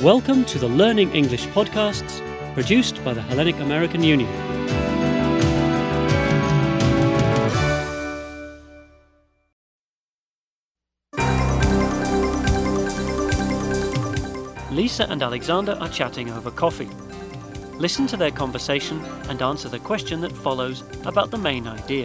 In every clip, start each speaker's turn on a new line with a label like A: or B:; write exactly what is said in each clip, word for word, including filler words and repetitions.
A: Welcome to the Learning English podcasts, produced by the Hellenic American Union. Lisa and Alexander are chatting over coffee. Listen to their conversation and answer the question that follows about the main idea.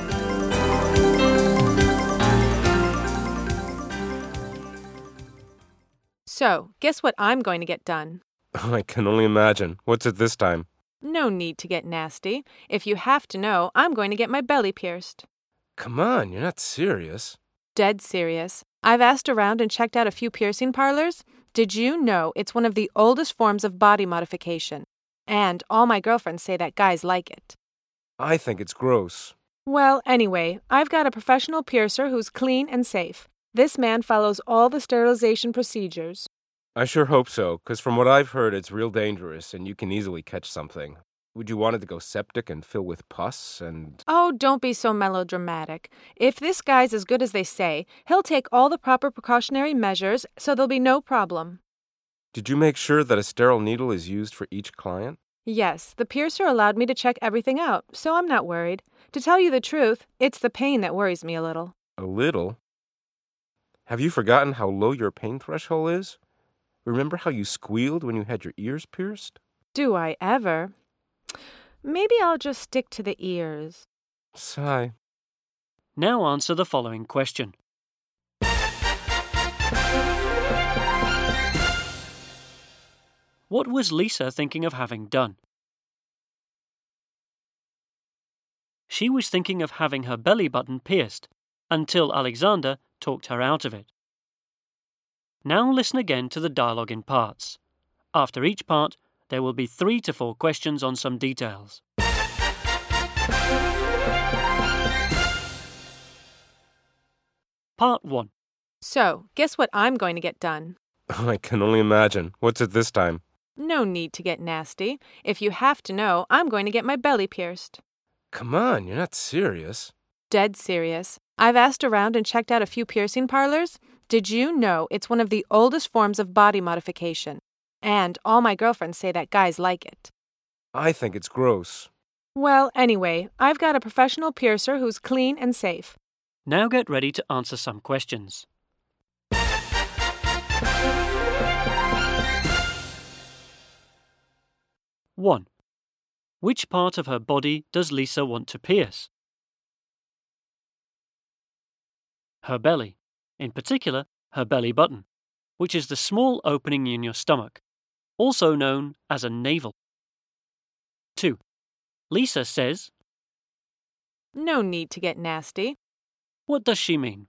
B: So, guess what I'm going to get done?
C: I can only imagine. What's it this time?
B: No need to get nasty. If you have to know, I'm going to get my belly pierced.
C: Come on, you're not serious.
B: Dead serious. I've asked around and checked out a few piercing parlors. Did you know it's one of the oldest forms of body modification? And all my girlfriends say that guys like it.
C: I think it's gross.
B: Well, anyway, I've got a professional piercer who's clean and safe. This man follows all the sterilization procedures.
C: I sure hope so, because from what I've heard, it's real dangerous and you can easily catch something. Would you want it to go septic and fill with pus and...
B: Oh, don't be so melodramatic. If this guy's as good as they say, he'll take all the proper precautionary measures, so there'll be no problem.
C: Did you make sure that a sterile needle is used for each client?
B: Yes, the piercer allowed me to check everything out, so I'm not worried. To tell you the truth, it's the pain that worries me a little.
C: A little? Have you forgotten how low your pain threshold is? Remember how you squealed when you had your ears pierced?
B: Do I ever? Maybe I'll just stick to the ears.
C: Sigh.
A: Now answer the following question. What was Lisa thinking of having done? She was thinking of having her belly button pierced until Alexander talked her out of it. Now listen again to the dialogue in parts. After each part, there will be three to four questions on some details. Part one.
B: So, guess what I'm going to get done?
C: I can only imagine. What's it this time?
B: No need to get nasty. If you have to know, I'm going to get my belly pierced.
C: Come on, you're not serious.
B: Dead serious. I've asked around and checked out a few piercing parlors. Did you know it's one of the oldest forms of body modification? And all my girlfriends say that guys like it.
C: I think it's gross.
B: Well, anyway, I've got a professional piercer who's clean and safe.
A: Now get ready to answer some questions. one. Which part of her body does Lisa want to pierce? Her belly, in particular, her belly button, which is the small opening in your stomach, also known as a navel. two. Lisa says,
B: No need to get nasty.
A: What does she mean?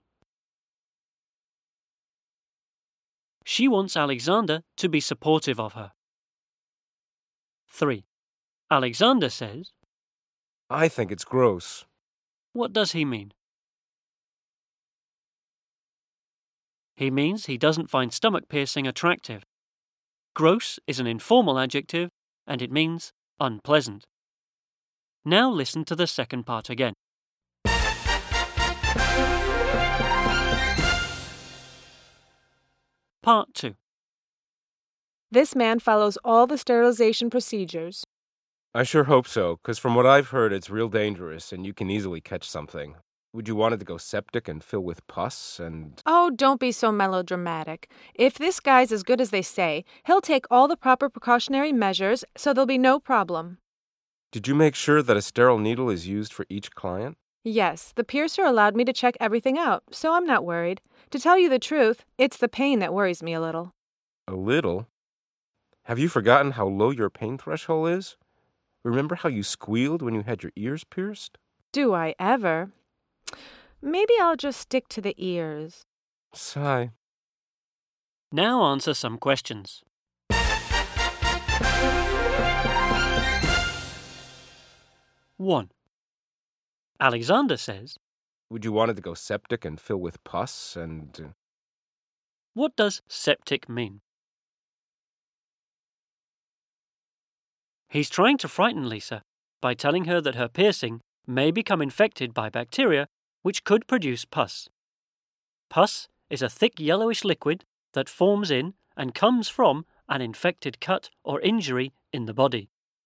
A: She wants Alexander to be supportive of her. three. Alexander says,
C: I think it's gross.
A: What does he mean? He means he doesn't find stomach piercing attractive. Gross is an informal adjective, and it means unpleasant. Now listen to the second part again. Part two.
B: This man follows all the sterilization procedures.
C: I sure hope so, because from what I've heard, it's real dangerous and you can easily catch something. Would you want it to go septic and fill with pus and...
B: Oh, don't be so melodramatic. If this guy's as good as they say, he'll take all the proper precautionary measures, so there'll be no problem.
C: Did you make sure that a sterile needle is used for each client?
B: Yes, the piercer allowed me to check everything out, so I'm not worried. To tell you the truth, it's the pain that worries me a little.
C: A little? Have you forgotten how low your pain threshold is? Remember how you squealed when you had your ears pierced?
B: Do I ever? Maybe I'll just stick to the ears.
C: Sigh.
A: Now answer some questions. one. Alexander says,
C: Would you want it to go septic and fill with pus and...
A: What does septic mean? He's trying to frighten Lisa by telling her that her piercing may become infected by bacteria which could produce pus. Pus is a thick yellowish liquid that forms in and comes from an infected cut or injury in the body.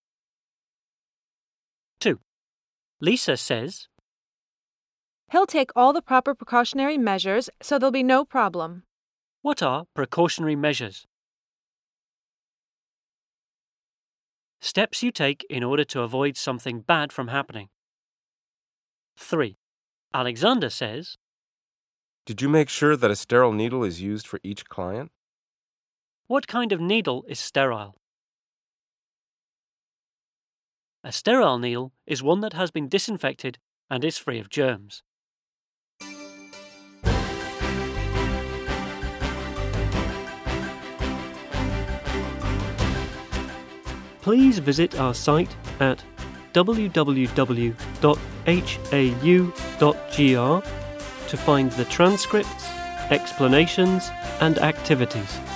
A: two. Lisa says,
B: He'll take all the proper precautionary measures, so there'll be no problem.
A: what are precautionary measures? Steps you take in order to avoid something bad from happening. three. Alexander says,
C: Did you make sure that a sterile needle is used for each client?
A: what kind of needle is sterile? A sterile needle is one that has been disinfected and is free of germs. Please visit our site at w w w dot h a u dot g r to find the transcripts, explanations, and activities.